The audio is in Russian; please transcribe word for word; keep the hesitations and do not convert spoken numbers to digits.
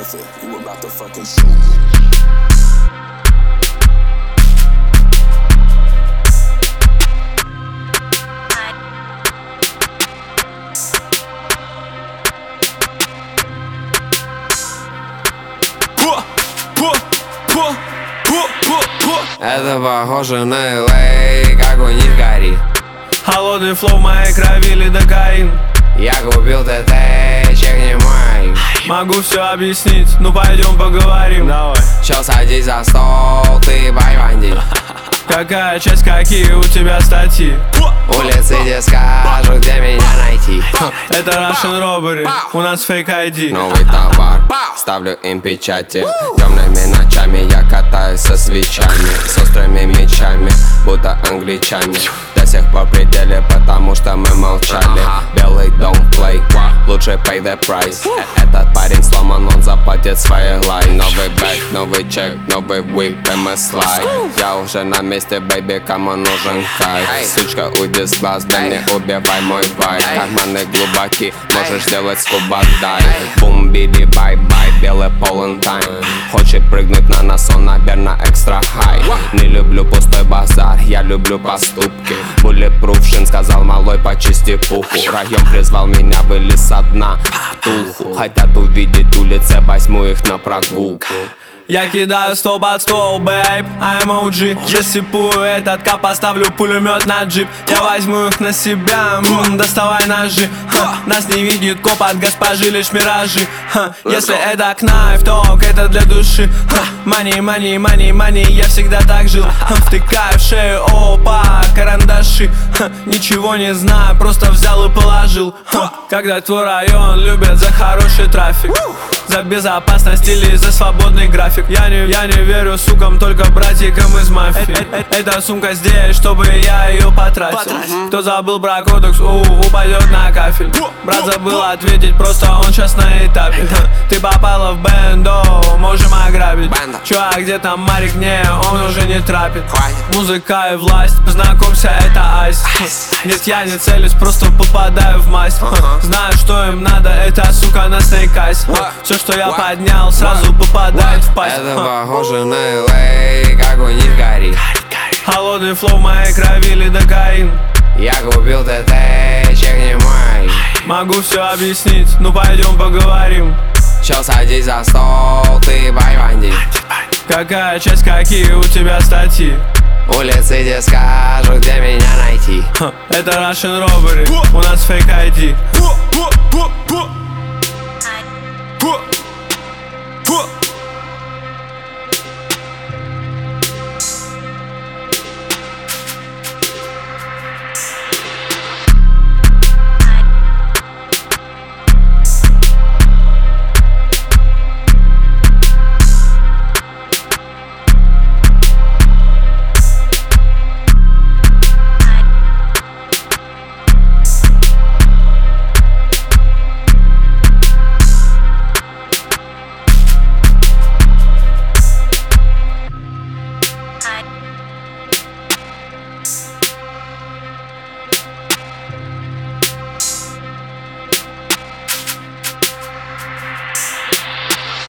careful, you about to fucking shoot. Это похоже на эл эй, как у них горит. Холодный флоу в моей крови, лидокаин. Я купил ТТ, чекни мой. Могу все объяснить, ну пойдем поговорим. Давай. Чё, садись за стол, ты байванди. Какая часть, какие у тебя статьи? Улицы, где скажут, где меня найти. Это Russian Robbery, у нас фейк ай ди. Новый товар, ставлю им печати. Темными ночами я катаюсь со свечами, с острыми мечами, будто англичане. До сих пор при деле, потому что мы молчали. Белый don't play, лучше pay the price. Этот парень сломан, он заплатит своей лай. Новый бэк, новый чек, новый whip, эм эс лай. Я уже на месте, baby, кому нужен кайф. Сучка, уйди с глаз, да не убивай мой вайб. Карманы глубоки, можешь сделать скуба дайв. Бум, биди, бай-бай, белый полон тайм. Хочет прыгнуть на нас, он, наверное, экстра хай. Не люблю пустой базар, я люблю поступки. Bulletproof шин, сказал малой, почисти пуху. Район призвал меня, вылез со дна туху. Хотят увидеть улицы, возьму их на прогулку. Я кидаю стол под стол, бэйб, I'm о джи. Засыпую этот кап, поставлю пулемет на джип. Я возьму их на себя, м-м, доставай ножи. Ха, нас не видит коп, от госпожи лишь миражи. Ха, если это кнайф, то это для души. Мани, мани, мани, мани, я всегда так жил. Ха, втыкаю в шею, опа, карандаши. Ха, ничего не знаю, просто взял и положил. Ха, когда твой район любят за хороший трафик, за безопасность или за свободный график. Я не, я не верю сукам, только братикам из мафии. Эта сумка здесь, чтобы я ее потратил. Кто забыл про кодекс, у, упадет на кафель. Брат забыл ответить, просто он сейчас на этапе. Ты попала в бэндо, можем ограбить. Чувак, где там Марик? Не, он уже не трапит. Музыка и власть, познакомься, это айс. Нет, я не целюсь, просто попадаю в масть. Знаю, что им надо, это сука на снейкайс. Все, что я поднял, сразу попадает в пасть. Это похоже на эл эй, как у них горит. Холодный флоу в моей крови, лидокаин. Я купил ТТ, чекни мой. Могу все объяснить, ну пойдем поговорим. Чё, садись за стол, ты байванди. Какая часть, какие у тебя статьи? Улицы, где скажут, где меня найти. Это Russian Robbery, у нас фейк ай ди.